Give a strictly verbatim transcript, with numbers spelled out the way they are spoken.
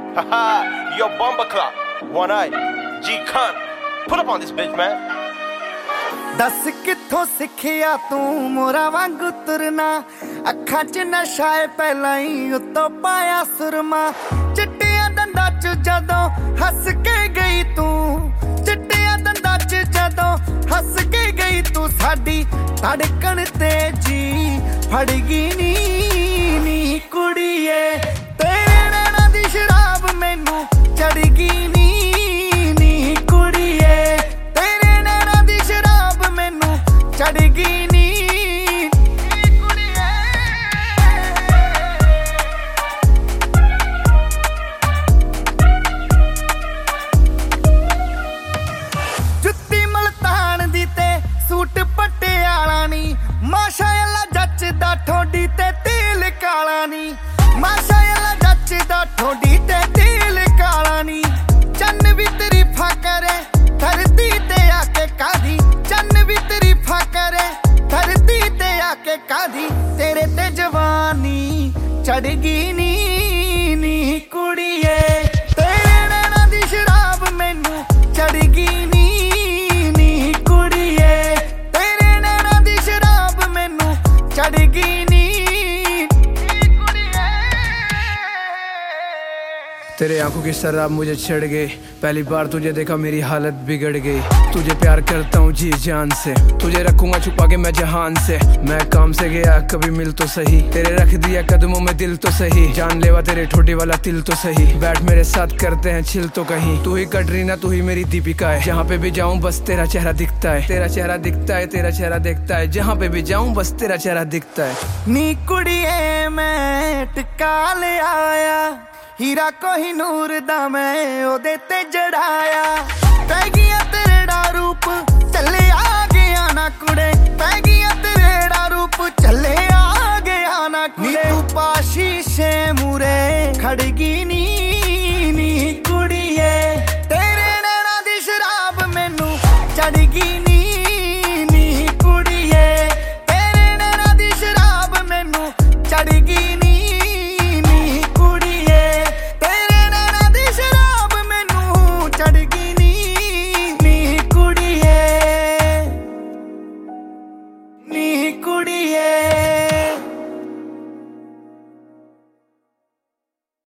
Haha, yo bomber clock, one eye, G Khan, put up on this bitch, man. दस किथों सिखिया तू मोरा वांगू तुरना, अखां च नशा है पहला ही उत्तों पाया सुरमा। चिट्टिया दंदा च जदों हस के गई तू, चिट्टिया दंदा च जदों हस के गई तू, साडी धड़कन तेजी फड़गी नी नी कुड़िए, तेरे नैना दी शराब मैनू चढ़गी नी नी कुड़िए, तेरे नैना दी शराब मैनू चढ़गी नी कुड़िए। जुत्ती मलतान दी ते सूट पटियाला नी, माशाअल्लाह जचदा ठोडी ते तेल काला नी, माशाअल्लाह जचदा ठोडी ते तेल काला नी। चन्न भी तरीफा करे धरती ते आके कादी, चन्न भी तरीफा करे धरती ते आके कादी, तेरे ते जवानी चढ़गी नी नी कुड़िए, तेरे नैना दी शराब मैनू चढ़गी नी नी कुड़िए, तेरे नैना दी शराब मैनू चढ़गी नी। तेरे आंखों की शराब मुझे चढ़ गई, पहली बार तुझे देखा मेरी हालत बिगड़ गई। तुझे प्यार करता हूँ जी जान से, तुझे रखूंगा छुपा के मैं जहान से। मैं काम से गया कभी मिल तो सही, तेरे रख दिया कदमों में दिल तो सही, जान लेवा तेरे ठोडी वाला तिल तो सही। बैठ मेरे साथ करते हैं चिल तो कहीं, तू ही कटरीना तू ही मेरी दीपिका है, जहाँ पे भी जाऊँ बस तेरा चेहरा दिखता है, तेरा चेहरा दिखता है, तेरा चेहरा दिखता है, जहाँ पे भी जाऊँ बस तेरा चेहरा दिखता है। नी कुड़िए मैं टिका ले आया, हीरा कोहिनूर दा मैं ओदे ते जड़ाया, पै गया तेरा रूप चले आ गया ना कुड़े, पै गया तेरा रूप चले आ गया ना कुड़े। तू पाशी शे मुरे खड़गी नी